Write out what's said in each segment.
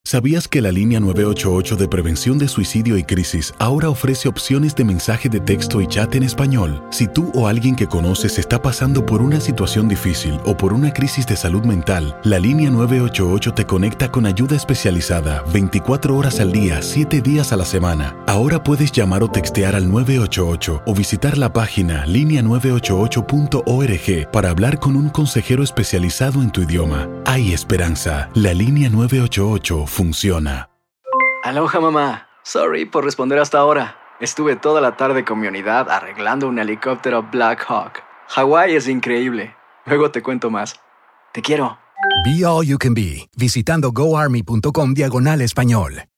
¿Sabías que la línea 988 de prevención de suicidio y crisis ahora ofrece opciones de mensaje de texto y chat en español? Si tú o alguien que conoces está pasando por una situación difícil o por una crisis de salud mental, la línea 988 te conecta con ayuda especializada 24 horas al día, 7 días a la semana. Ahora puedes llamar o textear al 988 o visitar la página linea988.org para hablar con un consejero especializado en tu idioma. Hay esperanza. La línea 988 funciona. Aloha, mamá. Sorry por responder hasta ahora. Estuve toda la tarde con mi unidad arreglando un helicóptero Black Hawk. Hawái es increíble. Luego te cuento más. Te quiero. Be All You Can Be, visitando goarmy.com/español.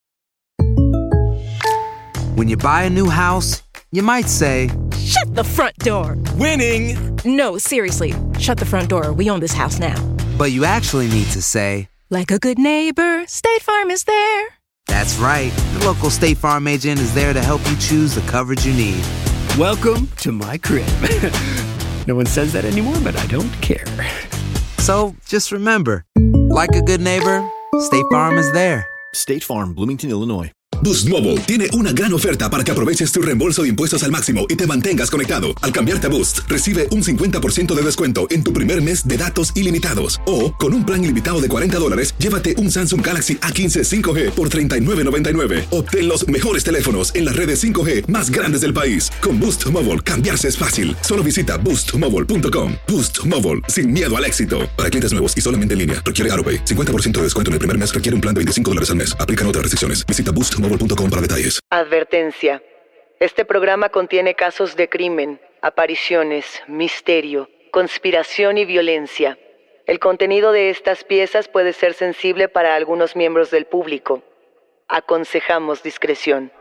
When you buy a new house, you might say, "Shut the front door!" Winning! No, seriously. Shut the front door. We own this house now. But you actually need to say, like a good neighbor, State Farm is there. That's right. The local State Farm agent is there to help you choose the coverage you need. Welcome to my crib. No one says that anymore, but I don't care. So, just remember, like a good neighbor, State Farm is there. State Farm, Bloomington, Illinois. Boost Mobile tiene una gran oferta para que aproveches tu reembolso de impuestos al máximo y te mantengas conectado. Al cambiarte a Boost, recibe un 50% de descuento en tu primer mes de datos ilimitados. O, con un plan ilimitado de $40, llévate un Samsung Galaxy A15 5G por $39.99. Obtén los mejores teléfonos en las redes 5G más grandes del país. Con Boost Mobile, cambiarse es fácil. Solo visita boostmobile.com. Boost Mobile, sin miedo al éxito. Para clientes nuevos y solamente en línea, requiere AutoPay. 50% de descuento en el primer mes requiere un plan de $25 al mes. Aplican otras restricciones. Visita boostmobile.com para detalles. Advertencia. Este programa contiene casos de crimen, apariciones, misterio, conspiración y violencia. El contenido de estas piezas puede ser sensible para algunos miembros del público. Aconsejamos discreción.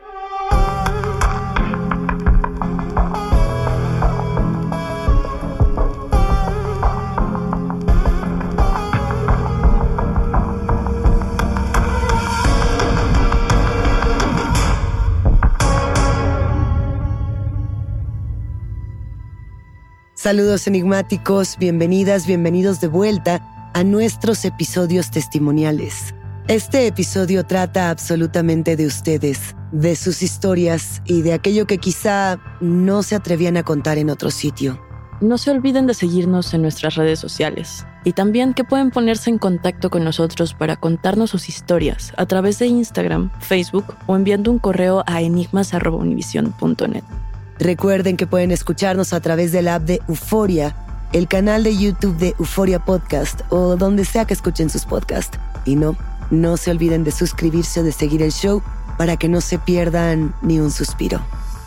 Saludos enigmáticos, bienvenidas, bienvenidos de vuelta a nuestros episodios testimoniales. Este episodio trata absolutamente de ustedes, de sus historias y de aquello que quizá no se atrevían a contar en otro sitio. No se olviden de seguirnos en nuestras redes sociales y también que pueden ponerse en contacto con nosotros para contarnos sus historias a través de Instagram, Facebook o enviando un correo a enigmas@univision.net. Recuerden que pueden escucharnos a través de la app de Euforia, el canal de YouTube de Euforia Podcast o donde sea que escuchen sus podcasts. Y no se olviden de suscribirse o de seguir el show para que no se pierdan ni un suspiro.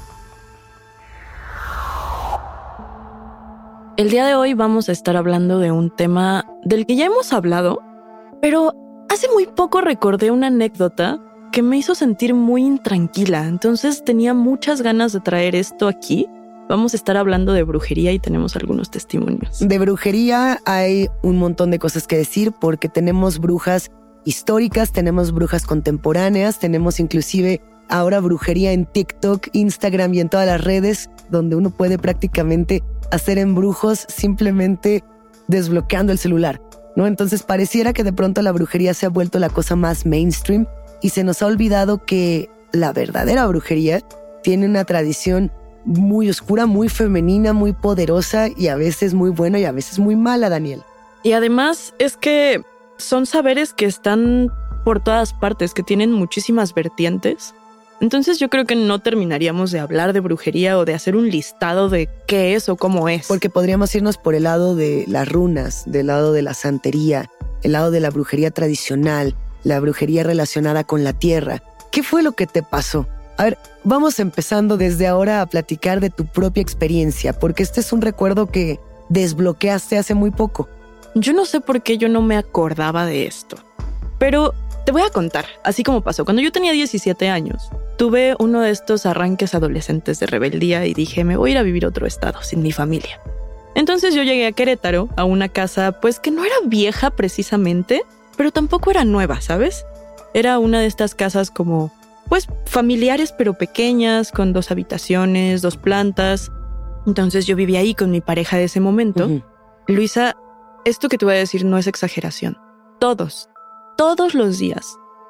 El día de hoy vamos a estar hablando de un tema del que ya hemos hablado, pero hace muy poco recordé una anécdota que me hizo sentir muy intranquila, entonces tenía muchas ganas de traer esto aquí. Vamos a estar hablando de brujería y tenemos algunos testimonios. De brujería hay un montón de cosas que decir porque tenemos brujas históricas, tenemos brujas contemporáneas, tenemos inclusive ahora brujería en TikTok, Instagram y en todas las redes donde uno puede prácticamente hacer embrujos simplemente desbloqueando el celular, ¿no? Entonces pareciera que de pronto la brujería se ha vuelto la cosa más mainstream y se nos ha olvidado que la verdadera brujería tiene una tradición muy oscura, muy femenina, muy poderosa y a veces muy buena y a veces muy mala, Daniel. Y además es que son saberes que están por todas partes, que tienen muchísimas vertientes. Entonces yo creo que no terminaríamos de hablar de brujería o de hacer un listado de qué es o cómo es. Porque podríamos irnos por el lado de las runas, del lado de la santería, el lado de la brujería tradicional, la brujería relacionada con la tierra. ¿Qué fue lo que te pasó? A ver, vamos empezando desde ahora a platicar de tu propia experiencia, porque este es un recuerdo que desbloqueaste hace muy poco. Yo no sé por qué yo no me acordaba de esto, pero te voy a contar, así como pasó. Cuando yo tenía 17 años, tuve uno de estos arranques adolescentes de rebeldía y dije, me voy a ir a vivir a otro estado, sin mi familia. Entonces yo llegué a Querétaro, a una casa pues que no era vieja precisamente, pero tampoco era nueva, ¿sabes? Era una de estas casas como, pues, familiares pero pequeñas, con 2 habitaciones, 2 plantas. Entonces yo vivía ahí con mi pareja de ese momento. Uh-huh. Luisa, esto que te voy a decir no es exageración. Todos los días,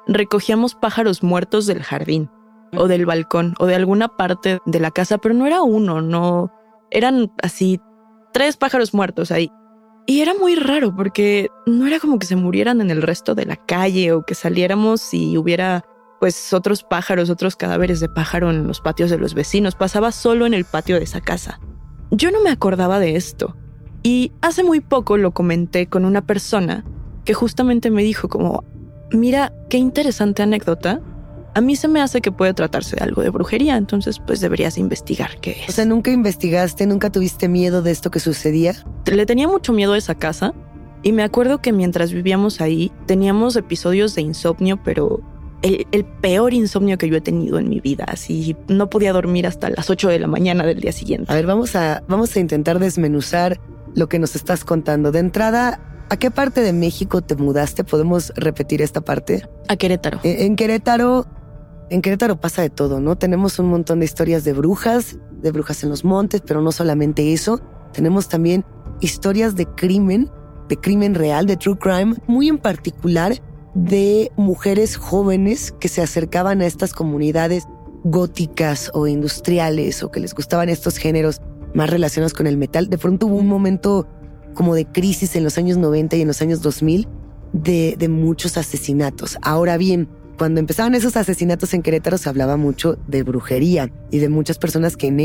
recogíamos pájaros muertos del jardín o del balcón o de alguna parte de la casa, pero no era uno, no. Eran así 3 pájaros muertos ahí. Y era muy raro porque no era como que se murieran en el resto de la calle o que saliéramos y hubiera pues otros pájaros, otros cadáveres de pájaro en los patios de los vecinos. Pasaba solo en el patio de esa casa. Yo no me acordaba de esto. Y hace muy poco lo comenté con una persona que justamente me dijo como, mira, qué interesante anécdota. A mí se me hace que puede tratarse de algo de brujería, entonces pues deberías investigar qué es. O sea, ¿nunca investigaste, nunca tuviste miedo de esto que sucedía? Le tenía mucho miedo a esa casa y me acuerdo que mientras vivíamos ahí teníamos episodios de insomnio, pero el peor insomnio que yo he tenido en mi vida. Así no podía dormir hasta las 8 de la mañana del día siguiente. A ver, vamos a intentar desmenuzar lo que nos estás contando. De entrada, ¿a qué parte de México te mudaste? ¿Podemos repetir esta parte? A Querétaro. En Querétaro pasa de todo, ¿no? Tenemos un montón de historias de brujas en los montes, pero no solamente eso. Tenemos también historias de crimen real, de true crime, muy en particular de mujeres jóvenes que se acercaban a estas comunidades góticas o industriales o que les gustaban estos géneros más relacionados con el metal. De pronto hubo un momento como de crisis en los años 90 y en los años 2000 de muchos asesinatos. Ahora bien, cuando empezaban esos asesinatos en Querétaro se hablaba mucho de brujería y de muchas personas que en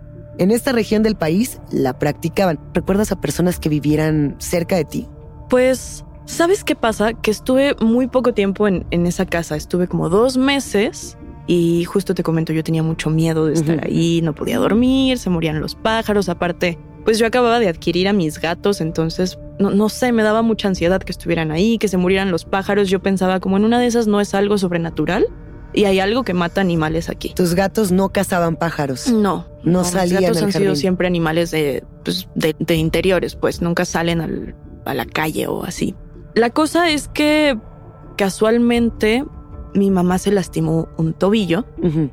esta región del país la practicaban. ¿Recuerdas a personas que vivieran cerca de ti? Pues, ¿sabes qué pasa? Que estuve muy poco tiempo en esa casa. Estuve como 2 meses y justo te comento, yo tenía mucho miedo de estar ahí. No podía dormir, se morían los pájaros. Aparte, pues yo acababa de adquirir a mis gatos, entonces no sé, me daba mucha ansiedad que estuvieran ahí, que se murieran los pájaros. Yo pensaba como en una de esas no es algo sobrenatural y hay algo que mata animales aquí. ¿Tus gatos no cazaban pájaros? No salían. Mis gatos han jardín. sido siempre animales de interiores, pues nunca salen a la calle o así. La cosa es que casualmente mi mamá se lastimó un tobillo.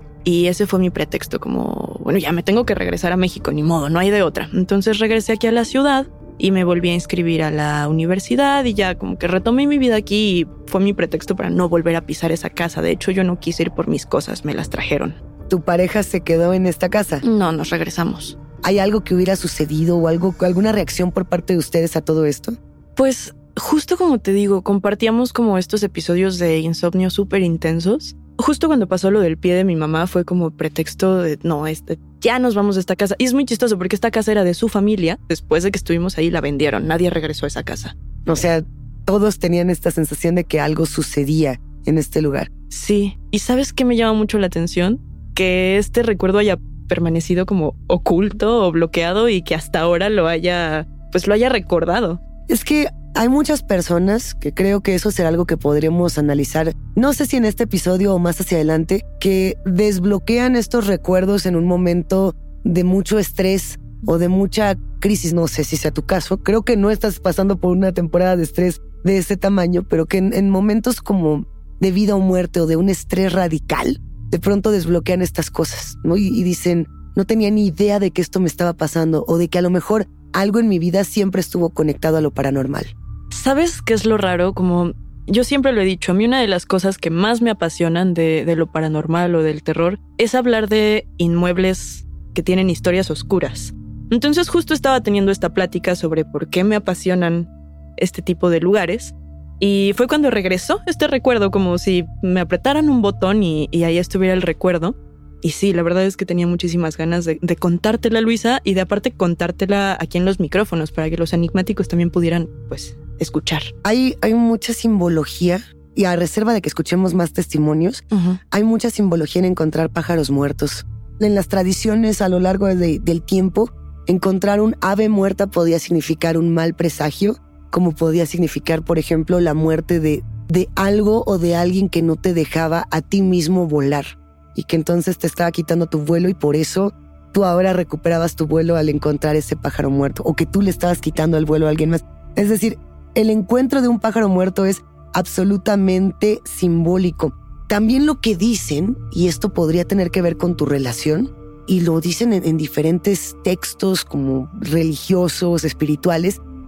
Y ese fue mi pretexto, como, bueno, ya me tengo que regresar a México, ni modo, no hay de otra. Entonces regresé aquí a la ciudad y me volví a inscribir a la universidad y ya como que retomé mi vida aquí y fue mi pretexto para no volver a pisar esa casa. De hecho, yo no quise ir por mis cosas, me las trajeron. ¿Tu pareja se quedó en esta casa? No, nos regresamos. ¿Hay algo que hubiera sucedido o alguna reacción por parte de ustedes a todo esto? Pues justo como te digo, compartíamos como estos episodios de insomnio súper intensos. Justo cuando pasó lo del pie de mi mamá fue como pretexto de, no, ya nos vamos de esta casa. Y es muy chistoso porque esta casa era de su familia. Después de que estuvimos ahí la vendieron. Nadie regresó a esa casa. O sea, todos tenían esta sensación de que algo sucedía en este lugar. Sí. ¿Y sabes qué me llama mucho la atención? Que este recuerdo haya permanecido como oculto o bloqueado y que hasta ahora lo haya recordado. Es que hay muchas personas que creo que eso será algo que podremos analizar, no sé si en este episodio o más hacia adelante, que desbloquean estos recuerdos en un momento de mucho estrés o de mucha crisis. No sé si sea tu caso. Creo que no estás pasando por una temporada de estrés de este tamaño, pero que en momentos como de vida o muerte o de un estrés radical, de pronto desbloquean estas cosas, ¿no? Y dicen, no tenía ni idea de que esto me estaba pasando o de que a lo mejor algo en mi vida siempre estuvo conectado a lo paranormal. ¿Sabes qué es lo raro? Como yo siempre lo he dicho, a mí una de las cosas que más me apasionan de lo paranormal o del terror es hablar de inmuebles que tienen historias oscuras. Entonces justo estaba teniendo esta plática sobre por qué me apasionan este tipo de lugares y fue cuando regresó este recuerdo, como si me apretaran un botón y ahí estuviera el recuerdo. Y sí, la verdad es que tenía muchísimas ganas de contártela, Luisa, y de aparte contártela aquí en los micrófonos para que los enigmáticos también pudieran, pues, escuchar. Hay mucha simbología, y a reserva de que escuchemos más testimonios, hay mucha simbología en encontrar pájaros muertos. En las tradiciones a lo largo del tiempo, encontrar un ave muerta podía significar un mal presagio, como podía significar, por ejemplo, la muerte de algo o de alguien que no te dejaba a ti mismo volar. Y que entonces te estaba quitando tu vuelo y por eso tú ahora recuperabas tu vuelo al encontrar ese pájaro muerto, o que tú le estabas quitando el vuelo a alguien más. Es decir, el encuentro de un pájaro muerto es absolutamente simbólico. También lo que dicen, y esto podría tener que ver con tu relación, y lo dicen en diferentes textos como religiosos, espirituales,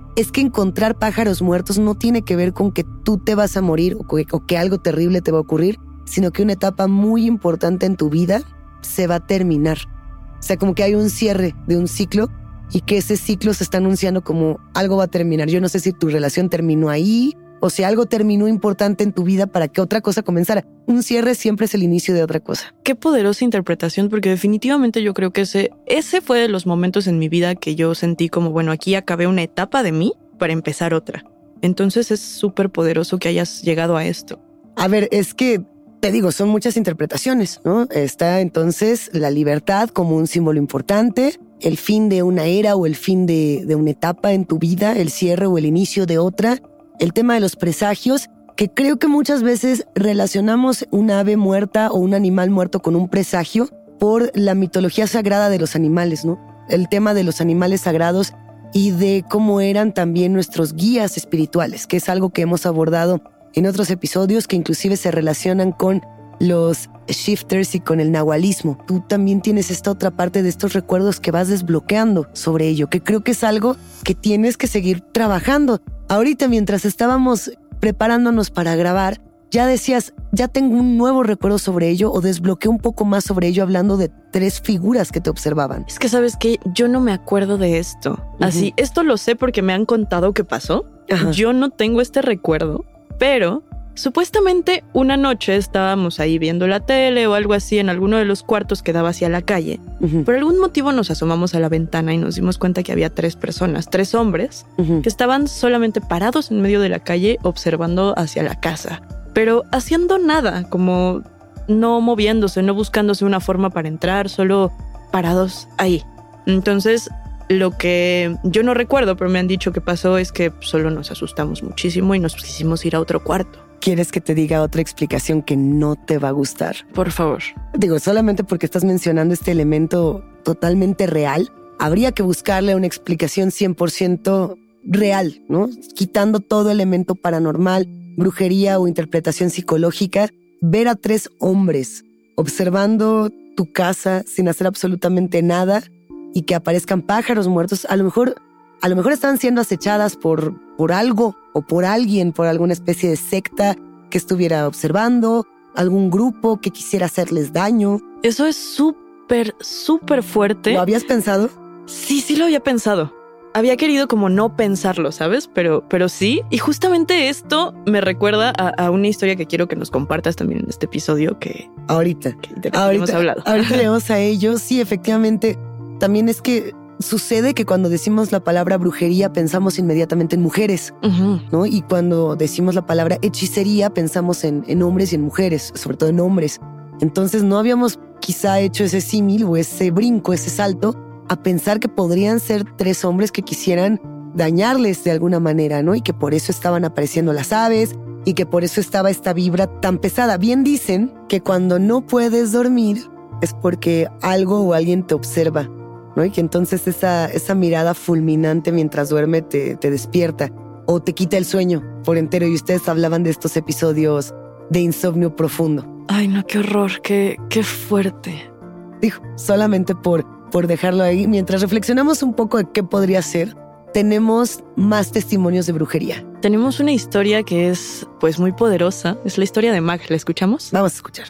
es que encontrar pájaros muertos no tiene que ver con que tú te vas a morir o que algo terrible te va a ocurrir, sino que una etapa muy importante en tu vida se va a terminar. O sea, como que hay un cierre de un ciclo y que ese ciclo se está anunciando como algo va a terminar. Yo no sé si tu relación terminó ahí o si algo terminó importante en tu vida para que otra cosa comenzara. Un cierre siempre es el inicio de otra cosa. Qué poderosa interpretación, porque definitivamente yo creo que ese fue de los momentos en mi vida que yo sentí como, bueno, aquí acabé una etapa de mí para empezar otra. Entonces es súper poderoso que hayas llegado a esto. A ver, es que te digo, son muchas interpretaciones, ¿no? Está entonces la libertad como un símbolo importante, el fin de una era o el fin de una etapa en tu vida, el cierre o el inicio de otra, el tema de los presagios, que creo que muchas veces relacionamos un ave muerta o un animal muerto con un presagio por la mitología sagrada de los animales, ¿no? El tema de los animales sagrados y de cómo eran también nuestros guías espirituales, que es algo que hemos abordado en otros episodios que inclusive se relacionan con los shifters y con el nahualismo. Tú también tienes esta otra parte de estos recuerdos que vas desbloqueando sobre ello, que creo que es algo que tienes que seguir trabajando. Ahorita, mientras estábamos preparándonos para grabar, ya decías, ya tengo un nuevo recuerdo sobre ello o desbloqueé un poco más sobre ello hablando de 3 figuras que te observaban. Es que, ¿sabes qué? Yo no me acuerdo de esto. Así, esto lo sé porque me han contado que pasó. Ajá. Yo no tengo este recuerdo, pero supuestamente una noche estábamos ahí viendo la tele o algo así en alguno de los cuartos que daba hacia la calle. Por algún motivo nos asomamos a la ventana y nos dimos cuenta que había 3 personas, 3 hombres, que estaban solamente parados en medio de la calle observando hacia la casa, pero haciendo nada, como no moviéndose, no buscándose una forma para entrar, solo parados ahí. Entonces, lo que yo no recuerdo, pero me han dicho que pasó, es que solo nos asustamos muchísimo y nos quisimos ir a otro cuarto. ¿Quieres que te diga otra explicación que no te va a gustar? Por favor. Digo, solamente porque estás mencionando este elemento totalmente real, habría que buscarle una explicación 100% real, ¿no? Quitando todo elemento paranormal, brujería o interpretación psicológica. Ver a 3 hombres observando tu casa sin hacer absolutamente nada y que aparezcan pájaros muertos, a lo mejor estaban siendo acechadas por algo o por alguien, por alguna especie de secta que estuviera observando, algún grupo que quisiera hacerles daño. Eso es súper, súper fuerte. ¿Lo habías pensado? Sí, lo había pensado. Había querido como no pensarlo, ¿sabes? Pero sí. Y justamente esto me recuerda a una historia que quiero que nos compartas también en este episodio Ahorita hemos hablado. Ahorita llegamos a ello. Sí, efectivamente. También es que sucede que cuando decimos la palabra brujería pensamos inmediatamente en mujeres, ¿no? Y cuando decimos la palabra hechicería pensamos en hombres y en mujeres, sobre todo en hombres. Entonces no habíamos quizá hecho ese símil o ese brinco, ese salto a pensar que podrían ser 3 hombres que quisieran dañarles de alguna manera, ¿no? Y que por eso estaban apareciendo las aves y que por eso estaba esta vibra tan pesada. Bien dicen que cuando no puedes dormir es porque algo o alguien te observa, ¿no? Y que entonces esa mirada fulminante mientras duerme te despierta o te quita el sueño por entero. Y ustedes hablaban de estos episodios de insomnio profundo. Ay, no, qué horror, qué fuerte. Dijo, solamente por dejarlo ahí. Mientras reflexionamos un poco de qué podría ser, tenemos más testimonios de brujería. Tenemos una historia que es pues muy poderosa. Es la historia de Mag. ¿La escuchamos? Vamos a escuchar.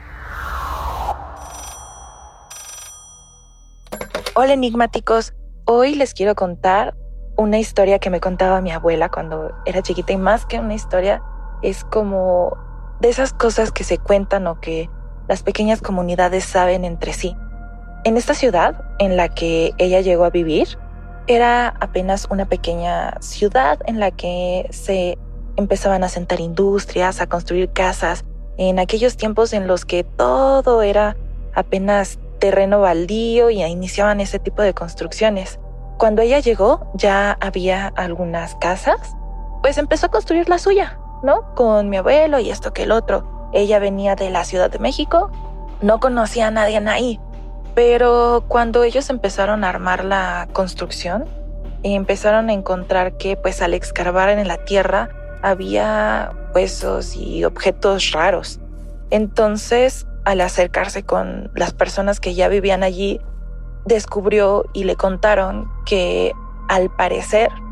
Hola enigmáticos, hoy les quiero contar una historia que me contaba mi abuela cuando era chiquita, y más que una historia es como de esas cosas que se cuentan o que las pequeñas comunidades saben entre sí. En esta ciudad en la que ella llegó a vivir era apenas una pequeña ciudad en la que se empezaban a asentar industrias, a construir casas, en aquellos tiempos en los que todo era apenas terreno baldío y iniciaban ese tipo de construcciones. Cuando ella llegó ya había algunas casas, pues empezó a construir la suya, ¿no? Con mi abuelo y esto que el otro. Ella venía de la Ciudad de México, no conocía a nadie ahí, pero cuando ellos empezaron a armar la construcción, empezaron a encontrar que pues al escarbar en la tierra había huesos y objetos raros. Entonces, al acercarse con las personas que ya vivían allí, descubrió y le contaron que al parecer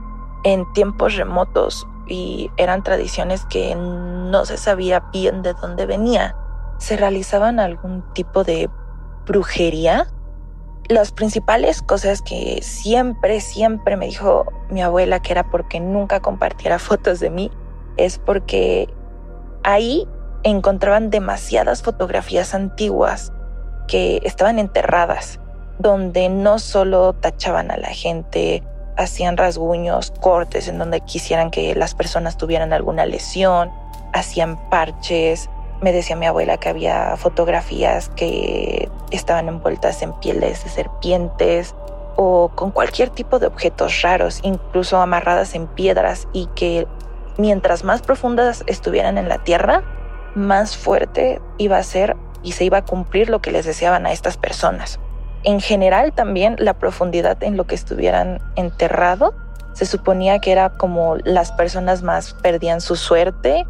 en tiempos remotos y eran tradiciones que no se sabía bien de dónde venía. ¿Se realizaban algún tipo de brujería? Las principales cosas que siempre me dijo mi abuela, que era porque nunca compartiera fotos de mí, es porque ahí encontraban demasiadas fotografías antiguas que estaban enterradas, donde no solo tachaban a la gente, hacían rasguños, cortes en donde quisieran que las personas tuvieran alguna lesión, hacían parches. Me decía mi abuela que había fotografías que estaban envueltas en pieles de serpientes o con cualquier tipo de objetos raros, incluso amarradas en piedras, y que mientras más profundas estuvieran en la tierra, más fuerte iba a ser y se iba a cumplir lo que les deseaban a estas personas. En general también la profundidad en lo que estuvieran enterrado se suponía que era como las personas más perdían su suerte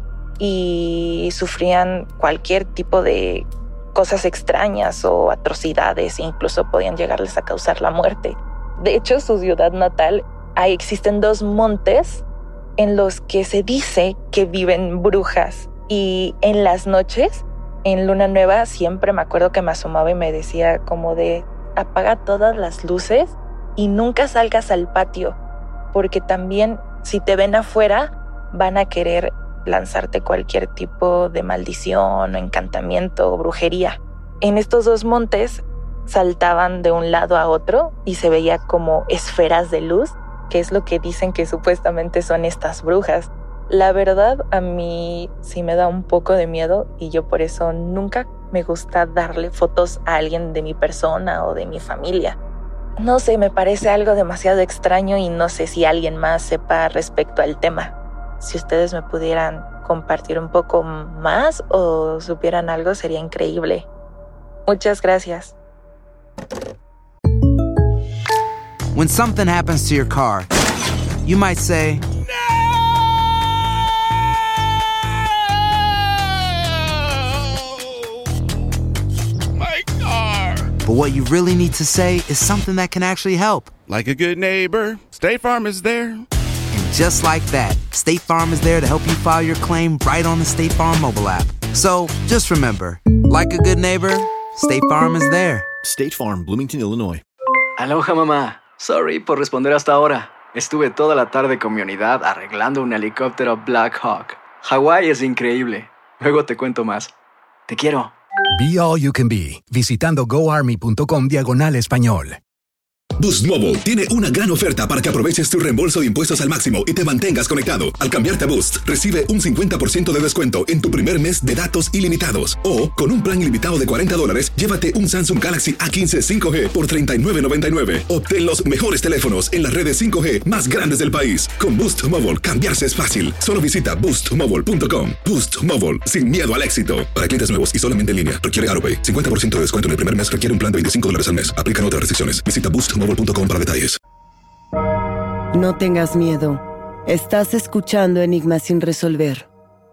y sufrían cualquier tipo de cosas extrañas o atrocidades, e incluso podían llegarles a causar la muerte. De hecho, su ciudad natal, ahí existen 2 montes en los que se dice que viven brujas, y en las noches, en luna nueva, siempre me acuerdo que me asomaba y me decía como de apaga todas las luces y nunca salgas al patio, porque también si te ven afuera van a querer lanzarte cualquier tipo de maldición o encantamiento o brujería. En estos 2 montes saltaban de un lado a otro y se veía como esferas de luz, que es lo que dicen que supuestamente son estas brujas. La verdad, a mí sí me da un poco de miedo y yo por eso nunca me gusta darle fotos a alguien de mi persona o de mi familia. No sé, me parece algo demasiado extraño y no sé si alguien más sepa respecto al tema. Si ustedes me pudieran compartir un poco más o supieran algo, sería increíble. Muchas gracias. When something happens to your car, you might say, but what you really need to say is something that can actually help. Like a good neighbor, State Farm is there. And just like that, State Farm is there to help you file your claim right on the State Farm mobile app. So just remember, like a good neighbor, State Farm is there. State Farm, Bloomington, Illinois. Aloha, mamá. Sorry por responder hasta ahora. Estuve toda la tarde con mi unidad arreglando un helicóptero Black Hawk. Hawái es increíble. Luego te cuento más. Te quiero. Be All You Can Be, visitando goarmy.com/español. Boost Mobile tiene una gran oferta para que aproveches tu reembolso de impuestos al máximo y te mantengas conectado. Al cambiarte a Boost, recibe un 50% de descuento en tu primer mes de datos ilimitados. O, con un plan ilimitado de $40, llévate un Samsung Galaxy A15 5G por $39.99. Obtén los mejores teléfonos en las redes 5G más grandes del país. Con Boost Mobile, cambiarse es fácil. Solo visita boostmobile.com. Boost Mobile, sin miedo al éxito. Para clientes nuevos y solamente en línea, requiere AroPay. 50% de descuento en el primer mes requiere un plan de $25 al mes. Aplican otras restricciones. Visita boostmobile.com para detalles. No tengas miedo. Estás escuchando Enigmas sin resolver.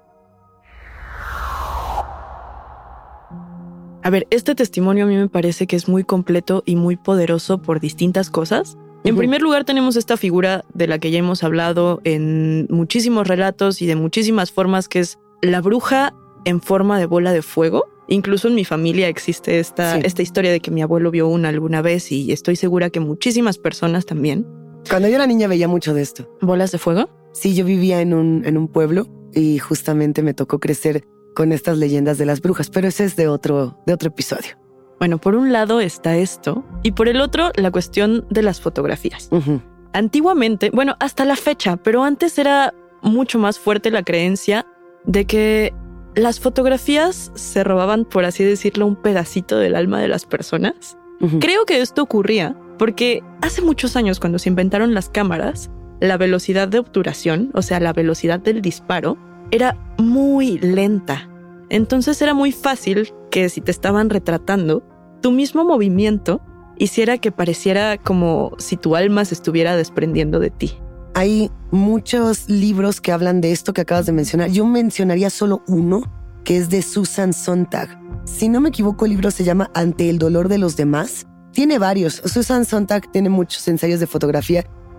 A ver, este testimonio a mí me parece que es muy completo y muy poderoso por distintas cosas. En primer lugar, tenemos esta figura de la que ya hemos hablado en muchísimos relatos y de muchísimas formas, que es la bruja en forma de bola de fuego. Incluso en mi familia existe esta historia de que mi abuelo vio una alguna vez, y estoy segura que muchísimas personas también. Cuando yo era niña veía mucho de esto. ¿Bolas de fuego? Sí, yo vivía en un pueblo y justamente me tocó crecer con estas leyendas de las brujas, pero ese es de otro episodio. Bueno, por un lado está esto, y por el otro la cuestión de las fotografías. Antiguamente, bueno, hasta la fecha, pero antes era mucho más fuerte la creencia de que las fotografías se robaban, por así decirlo, un pedacito del alma de las personas. Creo que esto ocurría porque hace muchos años, cuando se inventaron las cámaras, la velocidad de obturación, o sea, la velocidad del disparo, era muy lenta. Entonces era muy fácil que si te estaban retratando, tu mismo movimiento hiciera que pareciera como si tu alma se estuviera desprendiendo de ti. Hay muchos libros que hablan de esto que acabas de mencionar. Yo mencionaría solo uno, que es de Susan Sontag. Si no me equivoco, el libro se llama Ante el dolor de los demás. Tiene varios. Susan Sontag tiene muchos ensayos de fotografía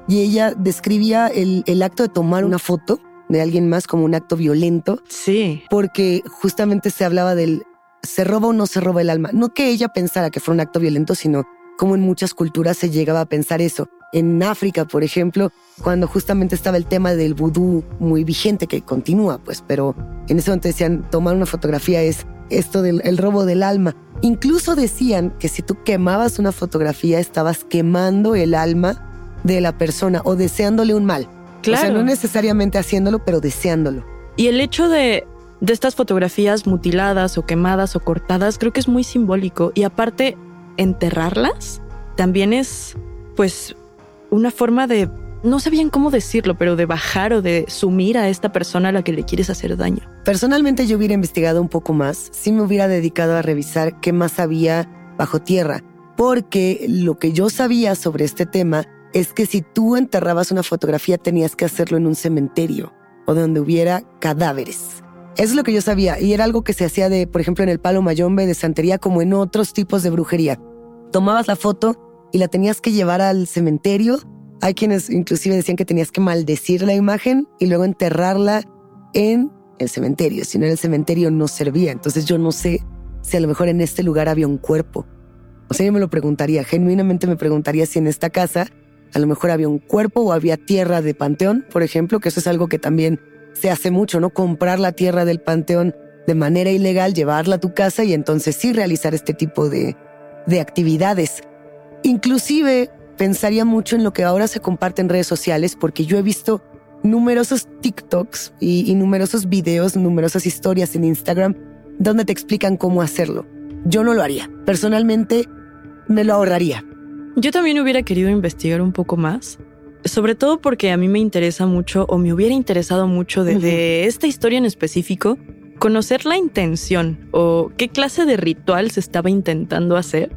y ella describía el acto de tomar una foto de alguien más como un acto violento. Sí. Porque justamente se hablaba del ¿se roba o no se roba el alma? No que ella pensara que fuera un acto violento, sino como en muchas culturas se llegaba a pensar eso. En África, por ejemplo, cuando justamente estaba el tema del vudú muy vigente, que continúa, pues, pero en ese momento decían, tomar una fotografía es esto del el robo del alma. Incluso decían que si tú quemabas una fotografía, estabas quemando el alma de la persona o deseándole un mal. Claro. O sea, no necesariamente haciéndolo, pero deseándolo. Y el hecho de estas fotografías mutiladas o quemadas o cortadas, creo que es muy simbólico. Y aparte, enterrarlas también es, pues, una forma de, no sabían cómo decirlo, pero de bajar o de sumir a esta persona a la que le quieres hacer daño. Personalmente yo hubiera investigado un poco más, sí me hubiera dedicado a revisar qué más había bajo tierra, porque lo que yo sabía sobre este tema es que si tú enterrabas una fotografía tenías que hacerlo en un cementerio o donde hubiera cadáveres. Eso es lo que yo sabía y era algo que se hacía por ejemplo, en el Palo Mayombe de santería como en otros tipos de brujería. Tomabas la foto y la tenías que llevar al cementerio. Hay quienes inclusive decían que tenías que maldecir la imagen y luego enterrarla en el cementerio. Si no, en el cementerio no servía. Entonces yo no sé si a lo mejor en este lugar había un cuerpo. O sea, yo me lo preguntaría. Genuinamente me preguntaría si en esta casa a lo mejor había un cuerpo o había tierra de panteón, por ejemplo, que eso es algo que también se hace mucho, ¿no? Comprar la tierra del panteón de manera ilegal, llevarla a tu casa y entonces sí realizar este tipo de actividades. Inclusive pensaría mucho en lo que ahora se comparte en redes sociales, porque yo he visto numerosos TikToks y numerosos videos, numerosas historias en Instagram donde te explican cómo hacerlo. Yo no lo haría. Personalmente me lo ahorraría. Yo también hubiera querido investigar un poco más, sobre todo porque a mí me interesa mucho, o me hubiera interesado mucho de esta historia en específico, conocer la intención o qué clase de ritual se estaba intentando hacer.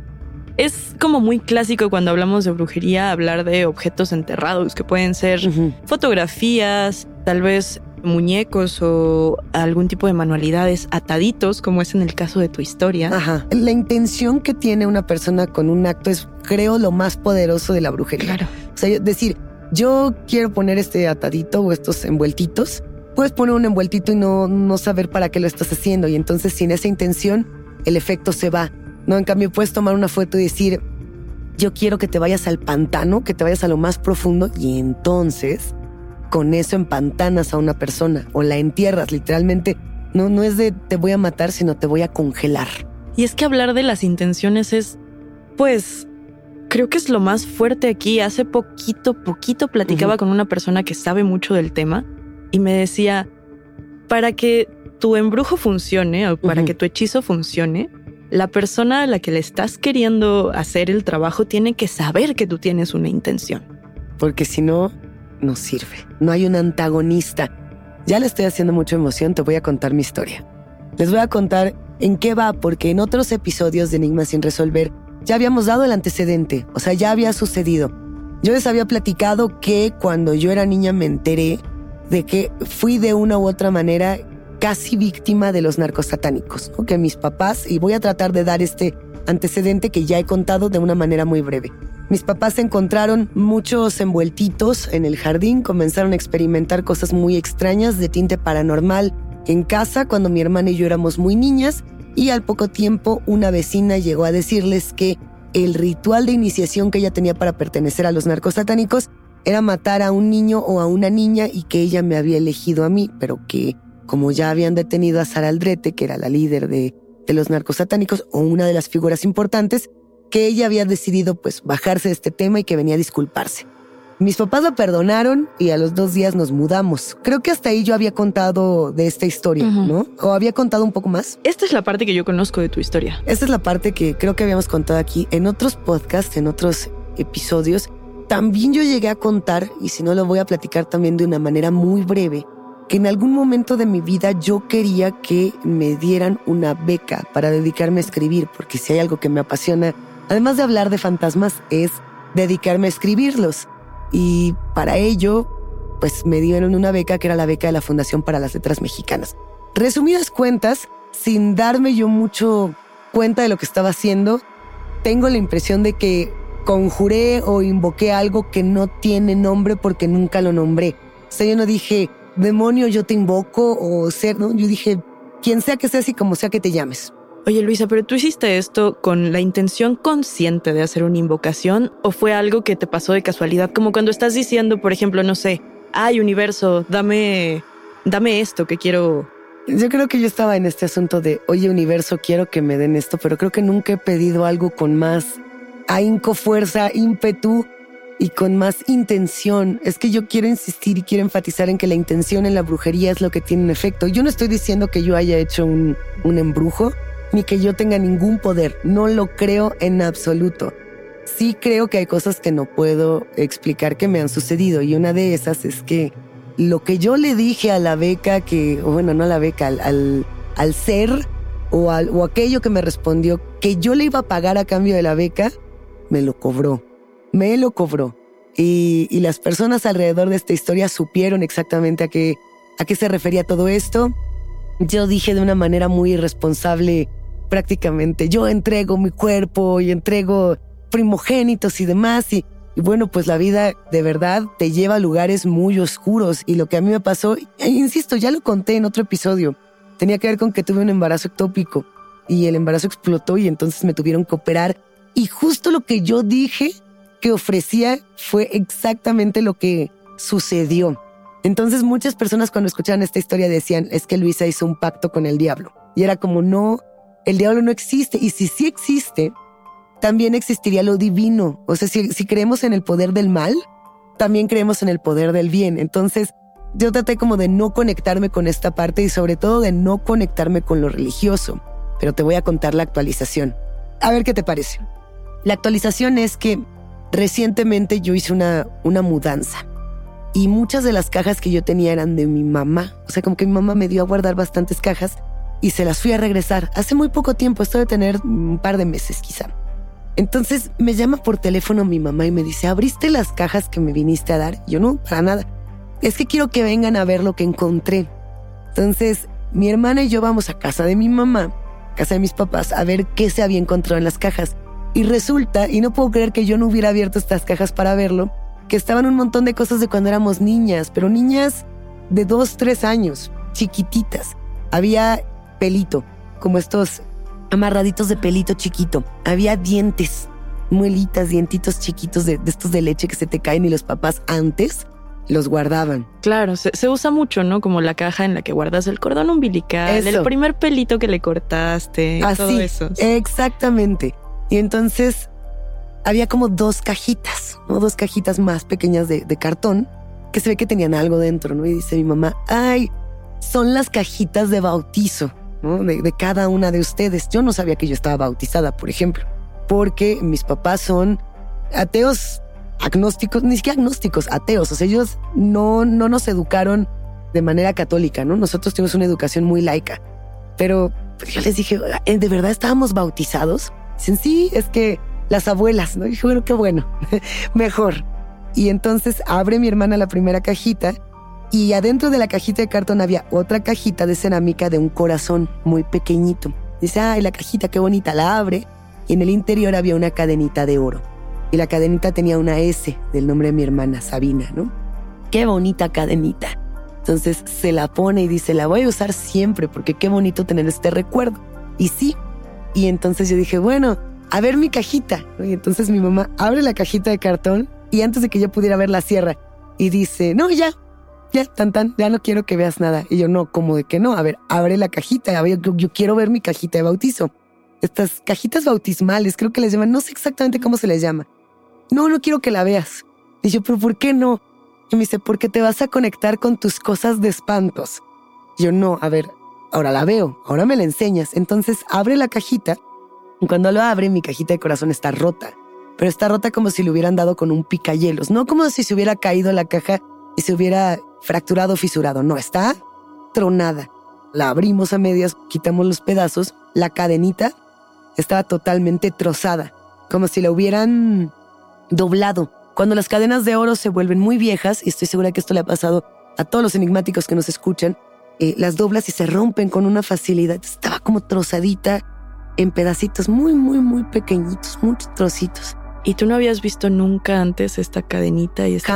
Es como muy clásico cuando hablamos de brujería hablar de objetos enterrados, que pueden ser fotografías, tal vez muñecos o algún tipo de manualidades ataditos, como es en el caso de tu historia. Ajá. La intención que tiene una persona con un acto es, creo, lo más poderoso de la brujería. Claro. O sea, decir, yo quiero poner este atadito o estos envueltitos. Puedes poner un envueltito y no saber para qué lo estás haciendo. Y entonces, sin esa intención, el efecto se va. No, en cambio, puedes tomar una foto y decir, yo quiero que te vayas al pantano, que te vayas a lo más profundo. Y entonces, con eso empantanas a una persona o la entierras, literalmente. No es de te voy a matar, sino te voy a congelar. Y es que hablar de las intenciones es, pues, creo que es lo más fuerte aquí. Hace poquito platicaba con una persona que sabe mucho del tema y me decía, para que tu embrujo funcione o para que tu hechizo funcione, la persona a la que le estás queriendo hacer el trabajo tiene que saber que tú tienes una intención. Porque si no, no sirve. No hay un antagonista. Ya le estoy haciendo mucha emoción, te voy a contar mi historia. Les voy a contar en qué va, porque en otros episodios de Enigmas sin resolver ya habíamos dado el antecedente, o sea, ya había sucedido. Yo les había platicado que cuando yo era niña me enteré de que fui de una u otra manera casi víctima de los narcos satánicos, ¿no? Que mis papás, y voy a tratar de dar este antecedente que ya he contado de una manera muy breve. Mis papás encontraron muchos envueltitos en el jardín, comenzaron a experimentar cosas muy extrañas de tinte paranormal en casa cuando mi hermana y yo éramos muy niñas, y al poco tiempo una vecina llegó a decirles que el ritual de iniciación que ella tenía para pertenecer a los narcos satánicos era matar a un niño o a una niña y que ella me había elegido a mí, pero que como ya habían detenido a Sara Aldrete, que era la líder de los narcos satánicos o una de las figuras importantes, que ella había decidido pues bajarse de este tema y que venía a disculparse. Mis papás la perdonaron y a los 2 días nos mudamos. Creo que hasta ahí yo había contado de esta historia, ¿no? ¿O había contado un poco más? Esta es la parte que yo conozco de tu historia. Esta es la parte que creo que habíamos contado aquí en otros podcasts, en otros episodios. También yo llegué a contar, y si no lo voy a platicar también de una manera muy breve, que en algún momento de mi vida yo quería que me dieran una beca para dedicarme a escribir, porque si hay algo que me apasiona, además de hablar de fantasmas, es dedicarme a escribirlos. Y para ello, pues me dieron una beca que era la beca de la Fundación para las Letras Mexicanas. Resumidas cuentas, sin darme yo mucho cuenta de lo que estaba haciendo, tengo la impresión de que conjuré o invoqué algo que no tiene nombre porque nunca lo nombré. O sea, yo no dije, demonio, yo te invoco o ser, ¿no? Yo dije, quien sea que seas y como sea que te llames. Oye, Luisa, ¿pero tú hiciste esto con la intención consciente de hacer una invocación o fue algo que te pasó de casualidad? Como cuando estás diciendo, por ejemplo, no sé, ay, universo, dame esto que quiero. Yo creo que yo estaba en este asunto de, oye, universo, quiero que me den esto, pero creo que nunca he pedido algo con más ahínco, fuerza, ímpetu y con más intención. Es que yo quiero insistir y quiero enfatizar en que la intención en la brujería es lo que tiene un efecto. Yo no estoy diciendo que yo haya hecho un embrujo, ni que yo tenga ningún poder. No lo creo en absoluto. Sí creo que hay cosas que no puedo explicar que me han sucedido, y una de esas es que lo que yo le dije a la beca, no a la beca, al ser o aquello que me respondió que yo le iba a pagar a cambio de la beca, me lo cobró. Y las personas alrededor de esta historia supieron exactamente a qué se refería todo esto. Yo dije de una manera muy irresponsable, prácticamente, yo entrego mi cuerpo y entrego primogénitos y demás, y bueno, pues la vida de verdad te lleva a lugares muy oscuros, y lo que a mí me pasó, insisto, ya lo conté en otro episodio, tenía que ver con que tuve un embarazo ectópico y el embarazo explotó y entonces me tuvieron que operar, y justo lo que yo dije que ofrecía fue exactamente lo que sucedió. Entonces muchas personas cuando escuchaban esta historia decían, es que Luisa hizo un pacto con el diablo, y era como, no, el diablo no existe, y si sí existe, también existiría lo divino. O sea, si creemos en el poder del mal, también creemos en el poder del bien. Entonces, yo traté como de no conectarme con esta parte y sobre todo de no conectarme con lo religioso. Pero te voy a contar la actualización. A ver qué te parece. La actualización es que recientemente yo hice una mudanza y muchas de las cajas que yo tenía eran de mi mamá. O sea, como que mi mamá me dio a guardar bastantes cajas y se las fui a regresar. Hace muy poco tiempo, esto de tener un par de meses quizá. Entonces me llama por teléfono mi mamá y me dice, ¿abriste las cajas que me viniste a dar? Yo no, para nada. Es que quiero que vengan a ver lo que encontré. Entonces mi hermana y yo vamos a casa de mi mamá, casa de mis papás, a ver qué se había encontrado en las cajas. Y resulta, y no puedo creer que yo no hubiera abierto estas cajas para verlo, que estaban un montón de cosas de cuando éramos niñas, pero niñas de 2, 3 años, chiquititas. Había pelito, como estos amarraditos de pelito chiquito. Había dientes, muelitas, dientitos chiquitos de estos de leche que se te caen y los papás antes los guardaban. Claro, se usa mucho, ¿no? Como la caja en la que guardas el cordón umbilical, eso. El primer pelito que le cortaste, así, todo eso. Exactamente. Y entonces había como 2 cajitas, ¿no? 2 cajitas más pequeñas de cartón que se ve que tenían algo dentro, ¿no? Y dice mi mamá, ay, son las cajitas de bautizo, ¿no? De cada una de ustedes. Yo no sabía que yo estaba bautizada, por ejemplo, porque mis papás son ateos, agnósticos, ni siquiera agnósticos, ateos. O sea, ellos no nos educaron de manera católica, ¿no? Nosotros tuvimos una educación muy laica. Pero yo les dije, ¿de verdad estábamos bautizados? Dicen, sí, es que las abuelas, ¿no? Y dije, bueno, qué bueno, mejor. Y entonces abre mi hermana la primera cajita y adentro de la cajita de cartón había otra cajita de cerámica de un corazón muy pequeñito. Dice, ay, la cajita, qué bonita, la abre. Y en el interior había una cadenita de oro. Y la cadenita tenía una S del nombre de mi hermana, Sabina, ¿no? Qué bonita cadenita. Entonces se la pone y dice, la voy a usar siempre porque qué bonito tener este recuerdo. Y sí. Y entonces yo dije, bueno, a ver mi cajita, ¿no? Y entonces mi mamá abre la cajita de cartón y antes de que yo pudiera ver la cierra y dice, no, ya, ya no quiero que veas nada. Y yo, no, ¿cómo de que no? A ver, abre la cajita, a ver, yo quiero ver mi cajita de bautizo. Estas cajitas bautismales, creo que les llaman, no sé exactamente cómo se les llama. No quiero que la veas. Y yo, ¿pero por qué no? Y me dice, porque te vas a conectar con tus cosas de espantos. Y yo, no, a ver, ahora la veo, ahora me la enseñas. Entonces abre la cajita y cuando lo abre, mi cajita de corazón está rota. Pero está rota como si le hubieran dado con un picayelos. No como si se hubiera caído la caja y se hubiera fracturado o fisurado. No, está tronada. La abrimos a medias, quitamos los pedazos. La cadenita estaba totalmente trozada, como si la hubieran doblado. Cuando las cadenas de oro se vuelven muy viejas, y estoy segura que esto le ha pasado a todos los enigmáticos que nos escuchan, las doblas y se rompen con una facilidad. Estaba como trozadita en pedacitos muy, muy, muy pequeñitos, muchos trocitos. ¿Y tú no habías visto nunca antes esta cadenita y esta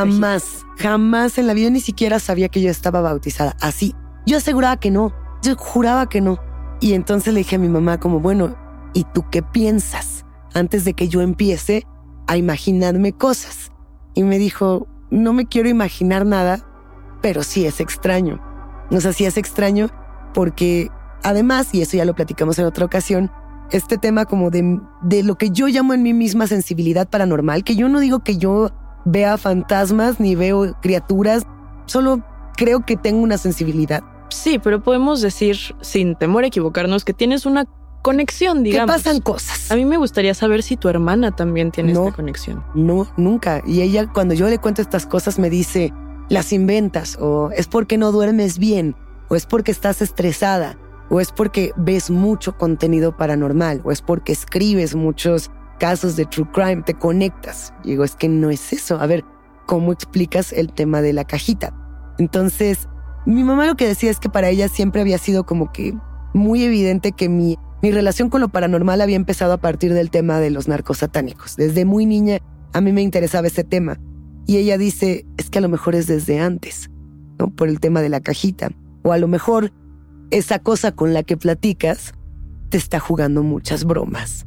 Jamás en la vida ni siquiera sabía que yo estaba bautizada. Así, yo aseguraba que no, yo juraba que no. Y entonces le dije a mi mamá como, bueno, ¿y tú qué piensas? Antes de que yo empiece a imaginarme cosas. Y me dijo, no me quiero imaginar nada, pero sí es extraño. O sea, sí es extraño porque además, y eso ya lo platicamos en otra ocasión, este tema como de lo que yo llamo en mí misma sensibilidad paranormal, que yo no digo que yo vea fantasmas ni veo criaturas, solo creo que tengo una sensibilidad. Sí, pero podemos decir, sin temor a equivocarnos, que tienes una conexión, digamos. Que pasan cosas. A mí me gustaría saber si tu hermana también tiene esta conexión. No, nunca. Y ella, cuando yo le cuento estas cosas, me dice, las inventas, o es porque no duermes bien, o es porque estás estresada, o es porque ves mucho contenido paranormal, o es porque escribes muchos casos de true crime, te conectas. Y digo, es que no es eso. A ver, ¿cómo explicas el tema de la cajita? Entonces, mi mamá lo que decía es que para ella siempre había sido como que muy evidente que mi relación con lo paranormal había empezado a partir del tema de los narcosatánicos. Desde muy niña a mí me interesaba ese tema. Y ella dice, es que a lo mejor es desde antes, ¿no? Por el tema de la cajita. O a lo mejor esa cosa con la que platicas te está jugando muchas bromas.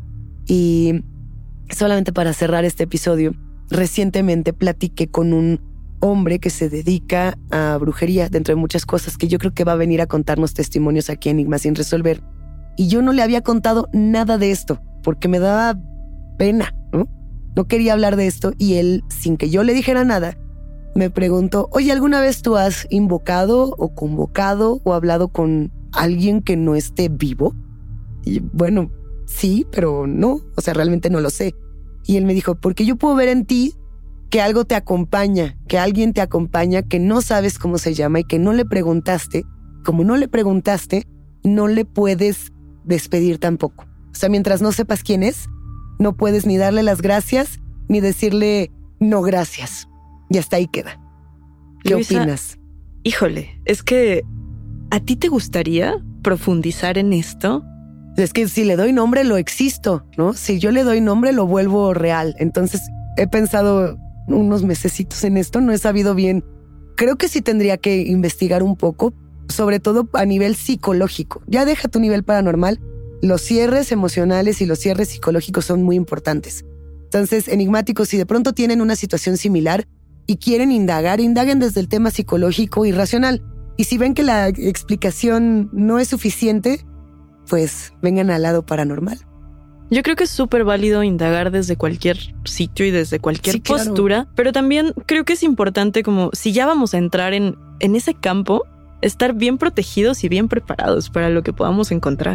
Y solamente para cerrar este episodio, recientemente platiqué con un hombre que se dedica a brujería, dentro de muchas cosas, que yo creo que va a venir a contarnos testimonios aquí en Enigmas sin resolver. Y yo no le había contado nada de esto, porque me daba pena, ¿no? No quería hablar de esto, y él, sin que yo le dijera nada, me preguntó, oye, ¿alguna vez tú has invocado o convocado o hablado con alguien que no esté vivo? Y bueno, sí, pero no, o sea, realmente no lo sé. Y él me dijo, porque yo puedo ver en ti que algo te acompaña, que alguien te acompaña, que no sabes cómo se llama y que no le preguntaste. Como no le preguntaste, no le puedes despedir tampoco. O sea, mientras no sepas quién es, no puedes ni darle las gracias, ni decirle no gracias. Y hasta ahí queda. ¿Qué Luisa, opinas? Híjole, es que ¿a ti te gustaría profundizar en esto? Es que si le doy nombre, lo existo, ¿no? Si yo le doy nombre, lo vuelvo real. Entonces, he pensado unos mesecitos en esto, no he sabido bien. Creo que sí tendría que investigar un poco, sobre todo a nivel psicológico. Ya deja tu nivel paranormal. Los cierres emocionales y los cierres psicológicos son muy importantes. Entonces, enigmáticos, si de pronto tienen una situación similar y quieren indagar, indaguen desde el tema psicológico y racional. Y si ven que la explicación no es suficiente, pues vengan al lado paranormal. Yo creo que es súper válido indagar desde cualquier sitio y desde cualquier postura, pero también creo que es importante, como si ya vamos a entrar en ese campo, estar bien protegidos y bien preparados para lo que podamos encontrar.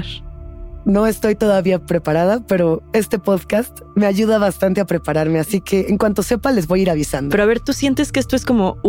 No estoy todavía preparada, pero este podcast me ayuda bastante a prepararme, así que en cuanto sepa les voy a ir avisando. Pero a ver, ¿tú sientes que esto es como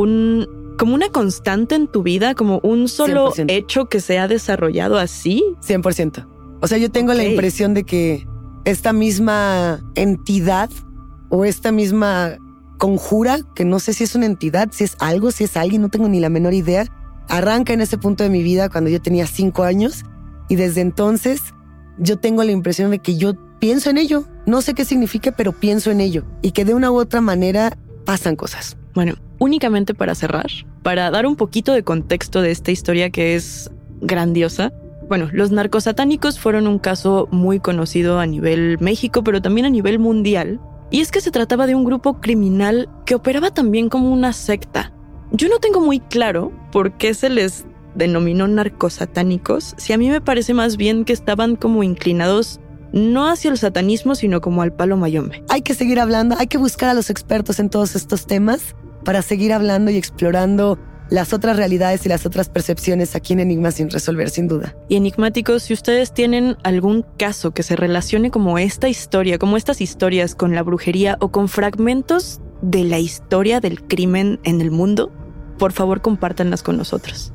una constante en tu vida, como un solo 100%. Hecho que se ha desarrollado así? 100%. O sea, yo tengo la impresión de que esta misma entidad o esta misma conjura, que no sé si es una entidad, si es algo, si es alguien, no tengo ni la menor idea, arranca en ese punto de mi vida cuando yo tenía 5 años y desde entonces yo tengo la impresión de que yo pienso en ello. No sé qué significa, pero pienso en ello y que de una u otra manera pasan cosas. Bueno, únicamente para cerrar, para dar un poquito de contexto de esta historia que es grandiosa. Bueno, los narcosatánicos fueron un caso muy conocido a nivel México, pero también a nivel mundial. Y es que se trataba de un grupo criminal que operaba también como una secta. Yo no tengo muy claro por qué se les denominó narcosatánicos, si a mí me parece más bien que estaban como inclinados no hacia el satanismo, sino como al palo mayombe. Hay que seguir hablando, hay que buscar a los expertos en todos estos temas para seguir hablando y explorando las otras realidades y las otras percepciones aquí en Enigmas sin resolver, sin duda. Y enigmáticos, si ustedes tienen algún caso que se relacione como esta historia, como estas historias con la brujería o con fragmentos de la historia del crimen en el mundo, por favor compártanlas con nosotros.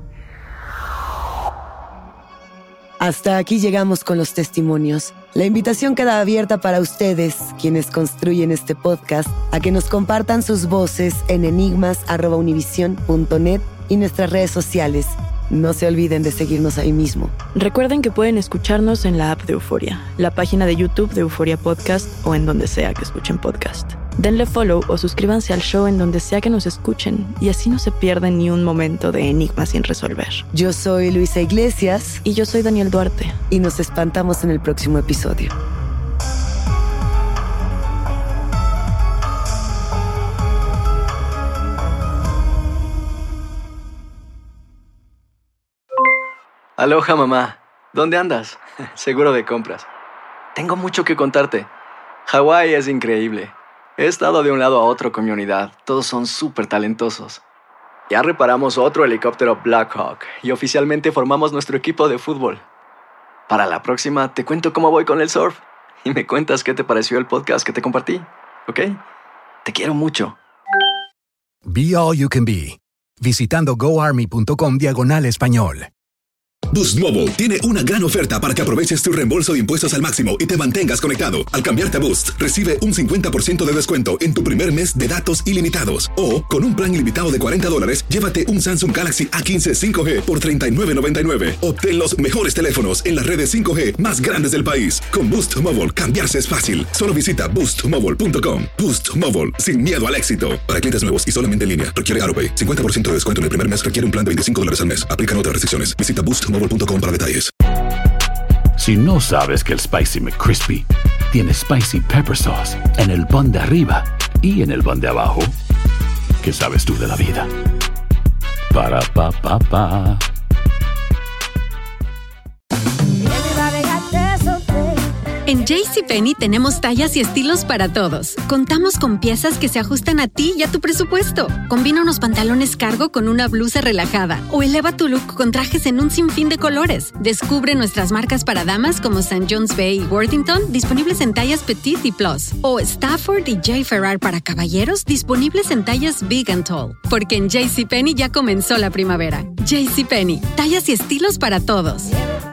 Hasta aquí llegamos con los testimonios. La invitación queda abierta para ustedes, quienes construyen este podcast, a que nos compartan sus voces en enigmas@univision.net y nuestras redes sociales. No se olviden de seguirnos ahí mismo. Recuerden que pueden escucharnos en la app de Euforia, la página de YouTube de Euforia Podcast o en donde sea que escuchen podcast. Denle follow o suscríbanse al show en donde sea que nos escuchen y así no se pierden ni un momento de enigma sin resolver. Yo soy Luisa Iglesias. Y yo soy Daniel Duarte. Y nos espantamos en el próximo episodio. Aloha, mamá. ¿Dónde andas? Seguro de compras. Tengo mucho que contarte. Hawái es increíble. He estado de un lado a otro con mi unidad. Todos son súper talentosos. Ya reparamos otro helicóptero Black Hawk y oficialmente formamos nuestro equipo de fútbol. Para la próxima te cuento cómo voy con el surf y me cuentas qué te pareció el podcast que te compartí, ¿ok? Te quiero mucho. Be All You Can Be, visitando goarmy.com/español. Boost Mobile tiene una gran oferta para que aproveches tu reembolso de impuestos al máximo y te mantengas conectado. Al cambiarte a Boost, recibe un 50% de descuento en tu primer mes de datos ilimitados. O, con un plan ilimitado de $40, llévate un Samsung Galaxy A15 5G por $39.99. Obtén los mejores teléfonos en las redes 5G más grandes del país. Con Boost Mobile, cambiarse es fácil. Solo visita boostmobile.com. Boost Mobile, sin miedo al éxito. Para clientes nuevos y solamente en línea, requiere AutoPay. 50% de descuento en el primer mes requiere un plan de $25 al mes. Aplican otras restricciones. Visita boostmobile.com para detalles. Si no sabes que el Spicy McCrispy tiene Spicy Pepper Sauce en el pan de arriba y en el pan de abajo, ¿qué sabes tú de la vida? Para, pa, pa, pa. En JCPenney tenemos tallas y estilos para todos. Contamos con piezas que se ajustan a ti y a tu presupuesto. Combina unos pantalones cargo con una blusa relajada o eleva tu look con trajes en un sinfín de colores. Descubre nuestras marcas para damas como St. John's Bay y Worthington, disponibles en tallas Petite y Plus. O Stafford y J. Ferrar para caballeros, disponibles en tallas Big and Tall. Porque en JCPenney ya comenzó la primavera. JCPenney, tallas y estilos para todos.